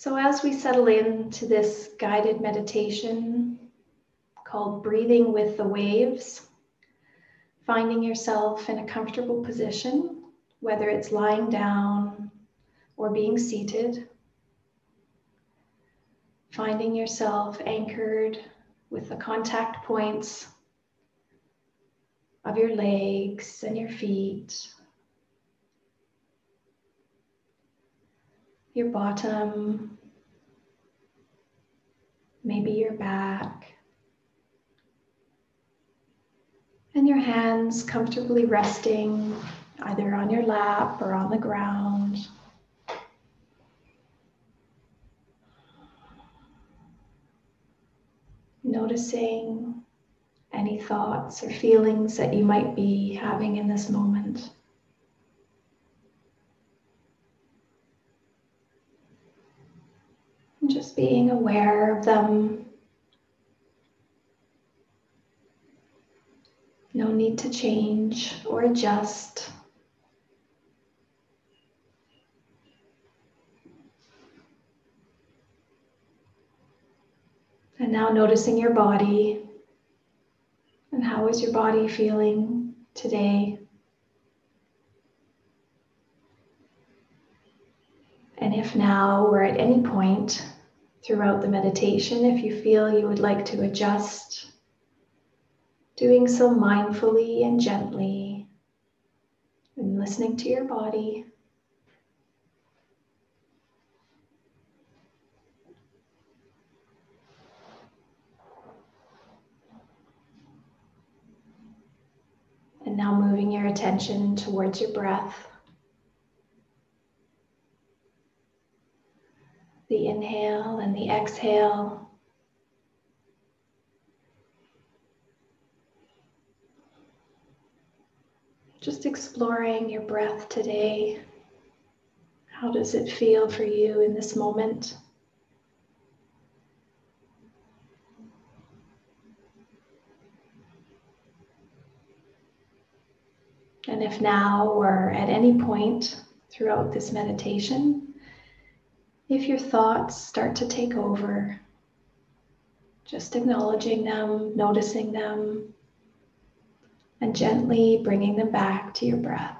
So as we settle into this guided meditation called Breathing with the Waves, finding yourself in a comfortable position, whether it's lying down or being seated, finding yourself anchored with the contact points of your legs and your feet, your bottom, maybe your back, and your hands comfortably resting either on your lap or on the ground. Noticing any thoughts or feelings that you might be having in this moment. And just being aware of them. No need to change or adjust. And now noticing your body. And how is your body feeling today? And if now or at any point throughout the meditation, if you feel you would like to adjust, doing so mindfully and gently, and listening to your body. And now moving your attention towards your breath. The inhale and the exhale. Just exploring your breath today. How does it feel for you in this moment? And if now or at any point throughout this meditation, if your thoughts start to take over, just acknowledging them, noticing them, and gently bringing them back to your breath.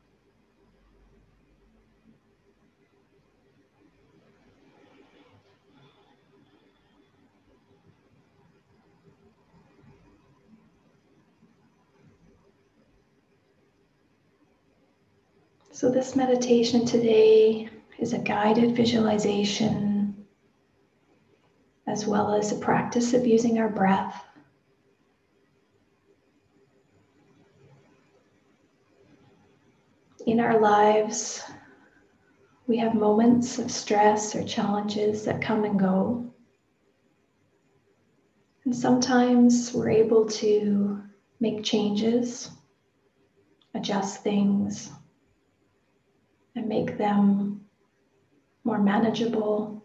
So this meditation today is a guided visualization as well as a practice of using our breath. In our lives, we have moments of stress or challenges that come and go. And sometimes we're able to make changes, adjust things, and make them more manageable.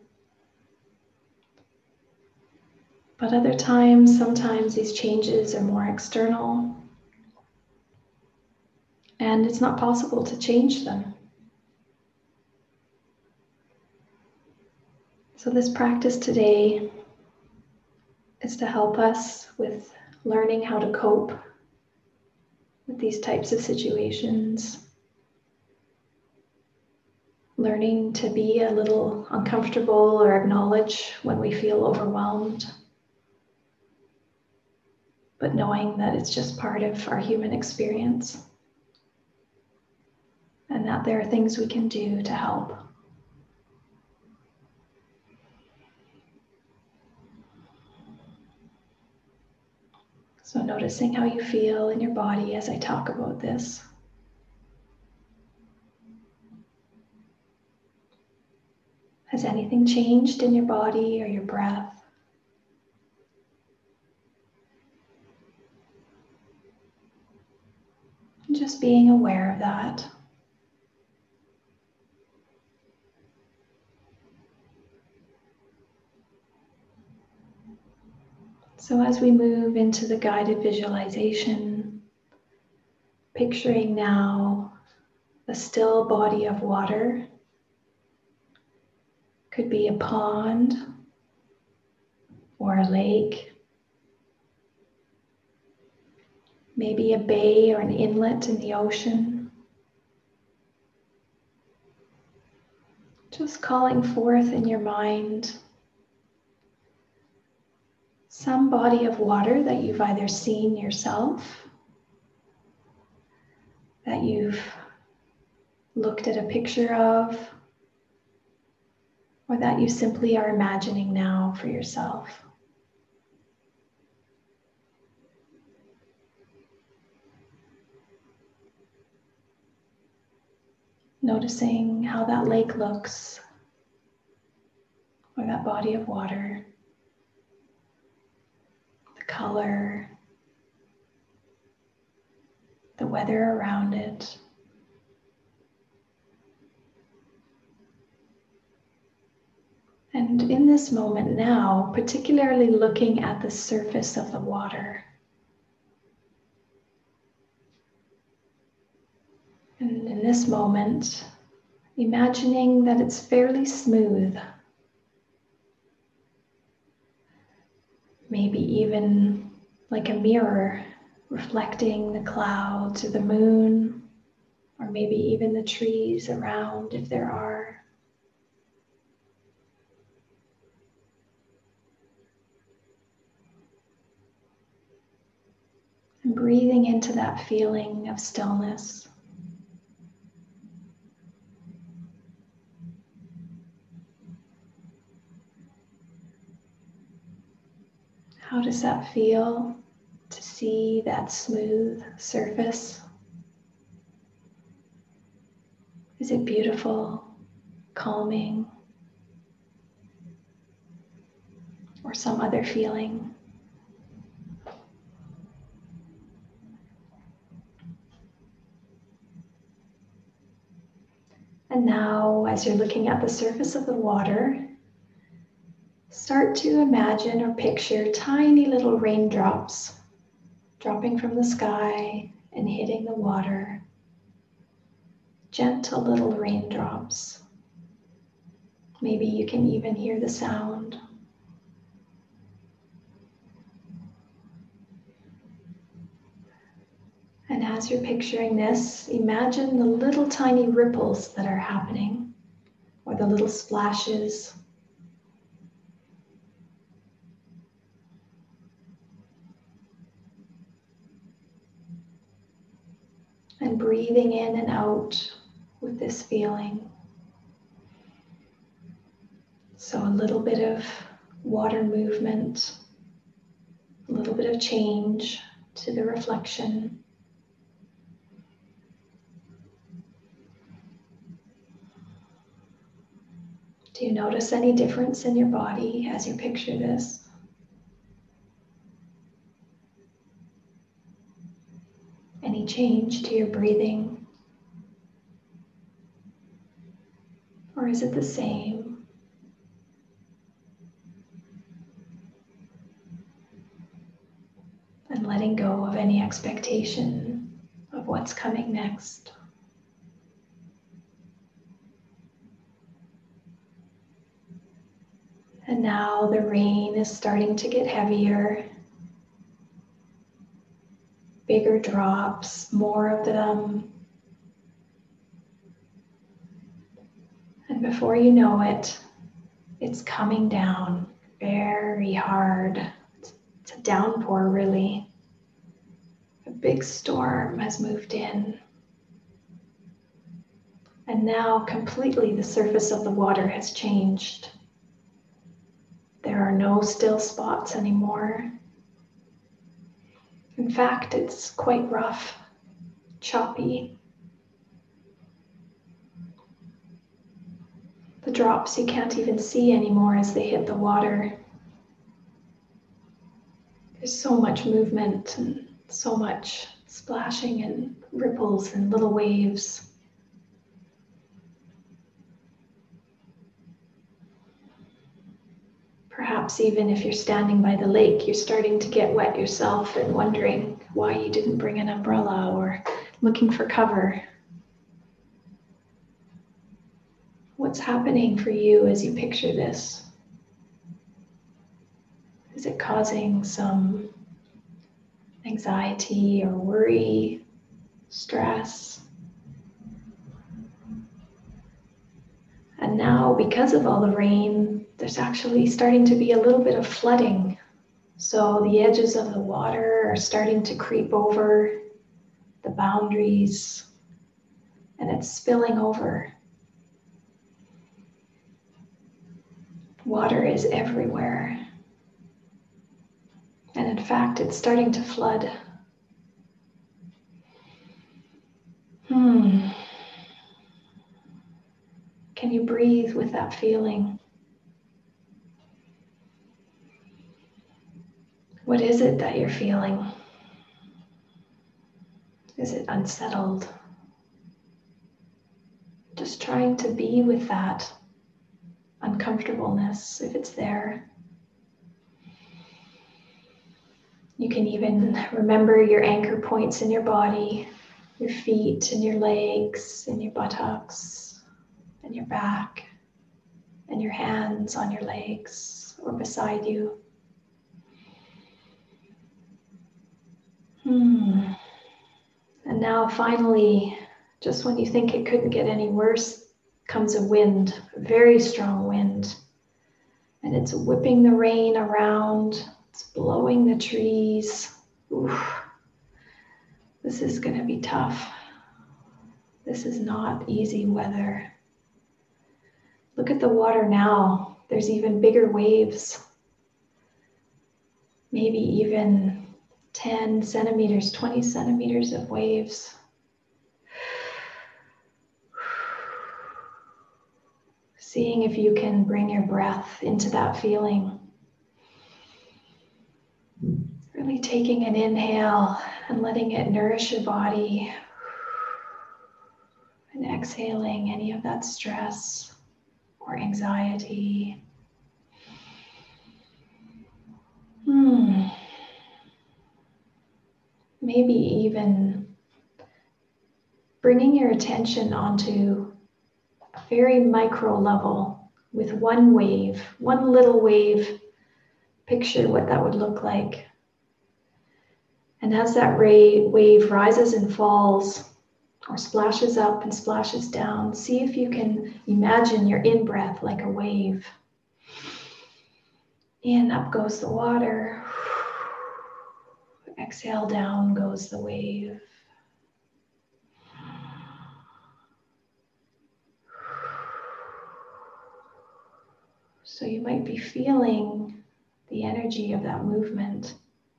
But other times, sometimes these changes are more external, and it's not possible to change them. So this practice today is to help us with learning how to cope with these types of situations, learning to be a little uncomfortable or acknowledge when we feel overwhelmed, but knowing that it's just part of our human experience and that there are things we can do to help. So noticing how you feel in your body as I talk about this. Has anything changed in your body or your breath? And just being aware of that. So as we move into the guided visualization, picturing now a still body of water, Could be a pond or a lake, maybe a bay or an inlet in the ocean. Just calling forth in your mind some body of water that you've either seen yourself, that you've looked at a picture of, or that you simply are imagining now for yourself. Noticing how that lake looks, or that body of water, the color, the weather around it. And in this moment now, particularly looking at the surface of the water. And in this moment, imagining that it's fairly smooth. Maybe even like a mirror reflecting the clouds or the moon, or maybe even the trees around if there are. And breathing into that feeling of stillness. How does that feel to see that smooth surface? Is it beautiful, calming, or some other feeling? And now, as you're looking at the surface of the water, start to imagine or picture tiny little raindrops dropping from the sky and hitting the water. Gentle little raindrops. Maybe you can even hear the sound. And as you're picturing this, imagine the little tiny ripples that are happening, or the little splashes. And breathing in and out with this feeling. So a little bit of water movement, a little bit of change to the reflection. Do you notice any difference in your body as you picture this? Any change to your breathing? Or is it the same? And letting go of any expectation of what's coming next. And now the rain is starting to get heavier. Bigger drops, more of them. And before you know it, it's coming down very hard. It's a downpour, really. A big storm has moved in. And now completely the surface of the water has changed. There are no still spots anymore. In fact, it's quite rough, choppy. The drops you can't even see anymore as they hit the water. There's so much movement and so much splashing and ripples and little waves. Perhaps even if you're standing by the lake, you're starting to get wet yourself and wondering why you didn't bring an umbrella or looking for cover. What's happening for you as you picture this? Is it causing some anxiety or worry, stress? And now, because of all the rain, there's actually starting to be a little bit of flooding. So the edges of the water are starting to creep over the boundaries, and it's spilling over. Water is everywhere. And in fact, it's starting to flood. Can you breathe with that feeling? What is it that you're feeling? Is it unsettled? Just trying to be with that uncomfortableness if it's there. You can even remember your anchor points in your body, your feet and your legs and your buttocks and your back and your hands on your legs or beside you. And now finally, just when you think it couldn't get any worse, comes a wind, a very strong wind. And it's whipping the rain around, it's blowing the trees. Oof. This is going to be tough. This is not easy weather. Look at the water now. There's even bigger waves. Maybe even 10 centimeters, 20 centimeters of waves. Seeing if you can bring your breath into that feeling. Really taking an inhale and letting it nourish your body. And exhaling any of that stress or anxiety. Maybe even bringing your attention onto a very micro level with one wave, one little wave. Picture what that would look like. And as that wave rises and falls, or splashes up and splashes down, see if you can imagine your in-breath like a wave. In, up goes the water. Exhale, down goes the wave. So you might be feeling the energy of that movement.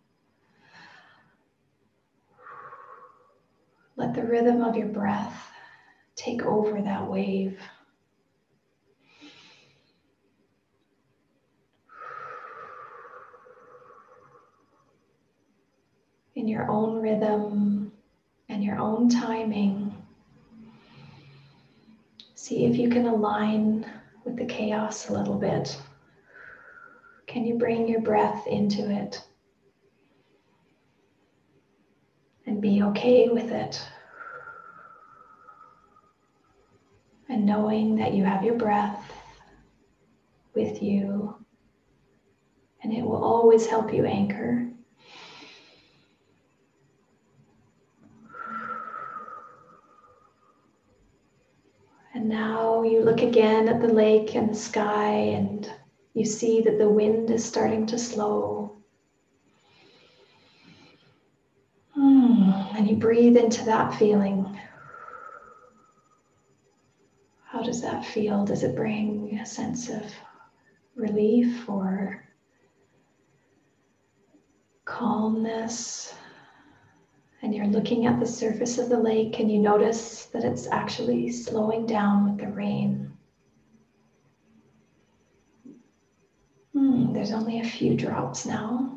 Let the rhythm of your breath take over that wave. In your own rhythm and your own timing, see if you can align with the chaos a little bit. Can you bring your breath into it and be okay with it? And knowing that you have your breath with you and it will always help you anchor. And now you look again at the lake and the sky and you see that the wind is starting to slow. And you breathe into that feeling. How does that feel? Does it bring a sense of relief or calmness? And you're looking at the surface of the lake and you notice that it's actually slowing down with the rain. There's only a few drops now.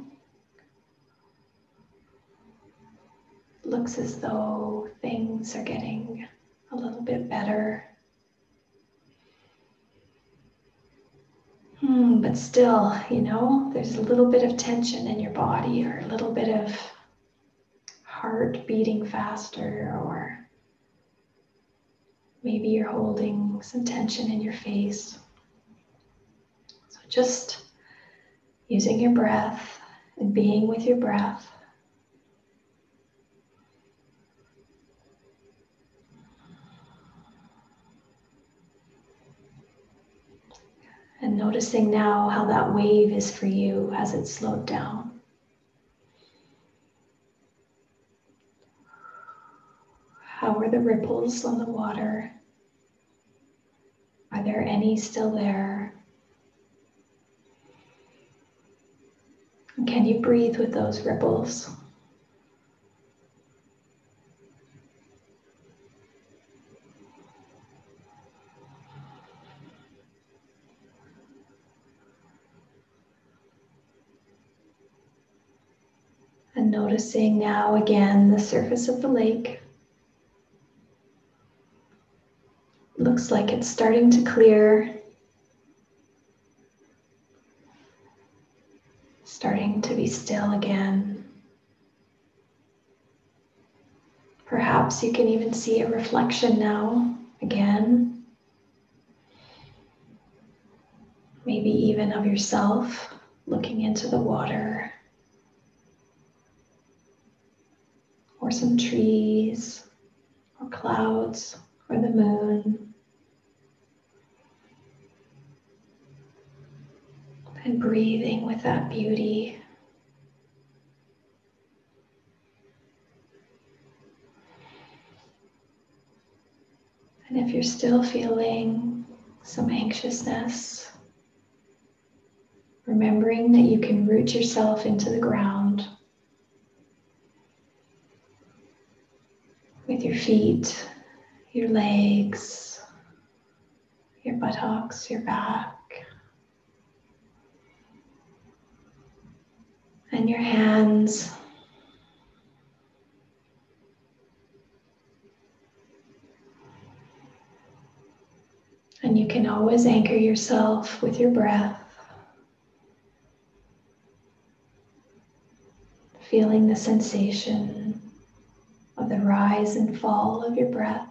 Looks as though things are getting a little bit better. But still, there's a little bit of tension in your body or a little bit of heart beating faster or Maybe you're holding some tension in your face. So just using your breath and being with your breath. And noticing now how that wave is for you as it's slowed down. How are the ripples on the water? Are there any still there? And can you breathe with those ripples? And noticing now again the surface of the lake. Looks like it's starting to clear. Starting to be still again. Perhaps you can even see a reflection now, again. Maybe even of yourself looking into the water. Or some trees, or clouds, or the moon. And breathing with that beauty. And if you're still feeling some anxiousness, remembering that you can root yourself into the ground with your feet, your legs, your buttocks, your back, and your hands. And you can always anchor yourself with your breath, feeling the sensation of the rise and fall of your breath.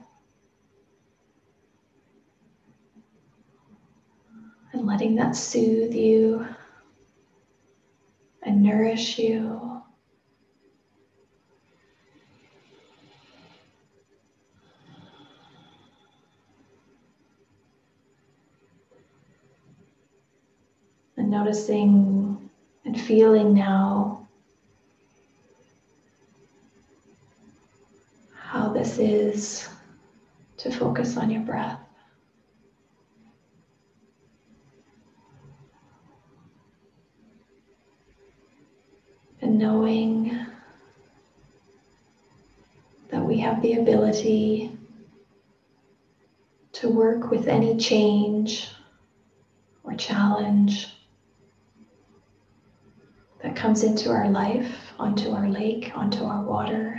And letting that soothe you and nourish you. And noticing and feeling now how this is to focus on your breath. And knowing that we have the ability to work with any change or challenge that comes into our life, onto our lake, onto our water.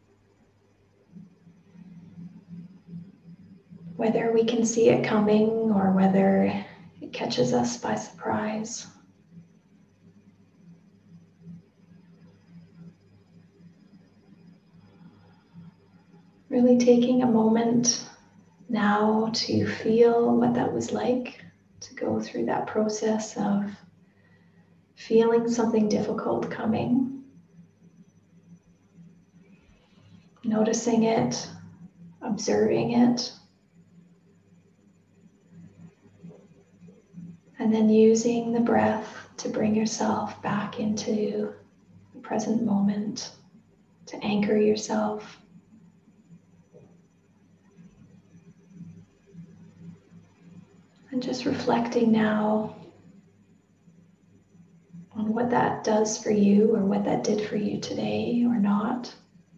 Whether we can see it coming or whether it catches us by surprise. Really taking a moment now to feel what that was like, to go through that process of feeling something difficult coming, noticing it, observing it, and then using the breath to bring yourself back into the present moment, to anchor yourself. And just reflecting now on what that does for you or what that did for you today or not.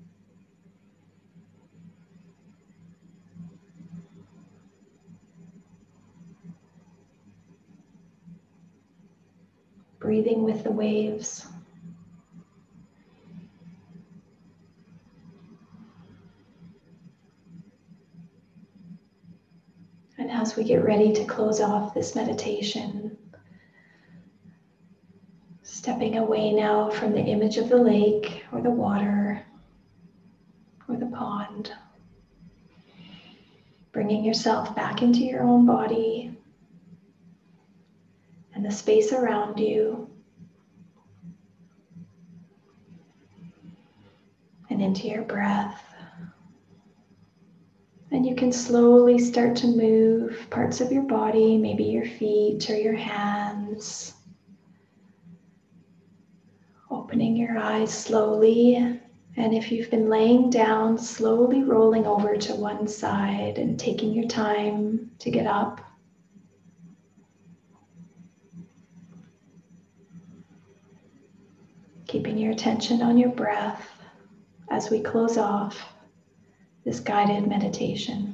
Breathing with the waves. And as we get ready to close off this meditation, stepping away now from the image of the lake or the water or the pond, bringing yourself back into your own body and the space around you, and into your breath. And you can slowly start to move parts of your body, maybe your feet or your hands. Opening your eyes slowly, and if you've been laying down, slowly rolling over to one side and taking your time to get up. Keeping your attention on your breath as we close off this guided meditation.